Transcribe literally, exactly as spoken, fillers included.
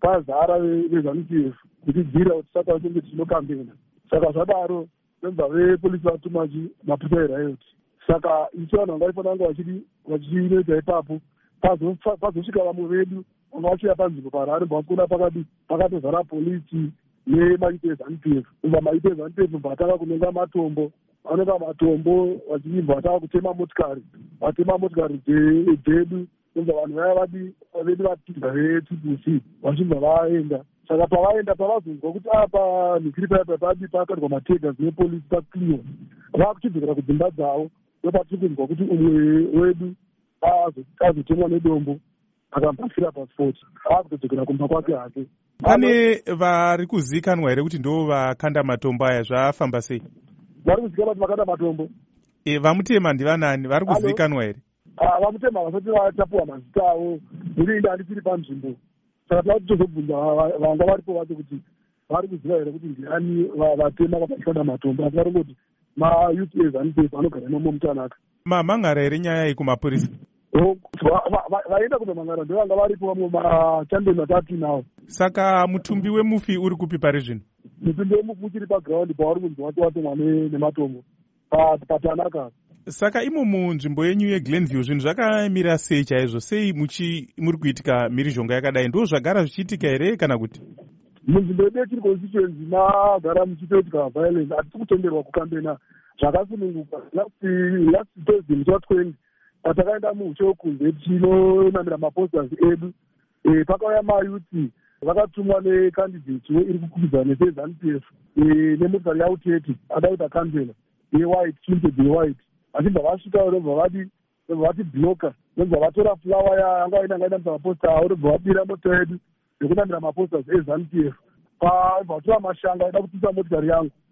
pazara vezanu p f kutibvira kuti saka tinge tinokambena. Saka zvadaro venza vepolisi vatuma maputa eriot. Saka isu vanhu vanga vaifanira vanga vachinoita ipapo pazosvika vamwe vedu vanga vachiuya panzvimbo parari mbakuna pakati pakatozara polisi nemaite ezanu p f. Ubva maite ezanu p f vatanga kunonga matombo vanonga matombo vachibva vatanga kutema motikari vatema motikari dzedu. Kunza vanhu vaya vadi vedu vatinza vetbc vachibva vaenda. Saka pavaenda pavazonzwa kuti apa mikiri paya padi pakatwa mategas nepolisi pakliwa vakuchidzokera kudzimba dzavo ndopatiri kunzwa kuti umwe wedu azotemwa nedombo akambafira pasport akutodzokera kumba kwake hake. Pane vari kuzikanwa here kuti ndo vakanda matombo aya zvafamba sei? Vari kuzikanwa kuti vakanda matombo. E, vamutema ndivanani vari kuzikanwa here? Vamutema vasati vatapuwa mazita avo muri inde handisiri panzvimbo. Saka tava titozobvunza vanga varipo vacho kuti vari kuziva here kuti ndiani vatema vakashanda matombo. Asi varongoti mayuth ezanu p f anogara imomo mutanaka. Mamhangara here nyaya iyi kumapurisa? Vaenda kundomhangara ndo vanga varipo vamwe machandeni vatatu nawo. Saka mutumbi wemufi uri kupi pari zvino? Mutumbi wemufi uchiri pagraundi pavari kunzi wati watemwa nematombo patanaka. Saka imomo nzvimbo yenyu yeGlenview zvinhu zvakamira sei chaizvo? Sei muri kuitika mhirizhonga yakadai? Ndo zvagara zvichiitika here kana kuti? Munzvimbo yedu yetiri constituency magara muchitoitika violence. Hatisi kutenderwa kukambena zvakasununguka. Last Thursday musi watwenty patakaenda muchokunze tinonamira maposters edu pakauya mayuthi vakatumwa necandidate iri kukwikwidzana nesezanu p f nemotikari yauteti ada kuita kansela yewhite tinted yewhite vachibva vasvika robva vati robva vati bloka robva vatora flower yanga vaida ngainamisa maposta avo robva vabira mota yedu nekunamira maposters ezanu p f pabva vatora mashanga aida kutisa motikari yangu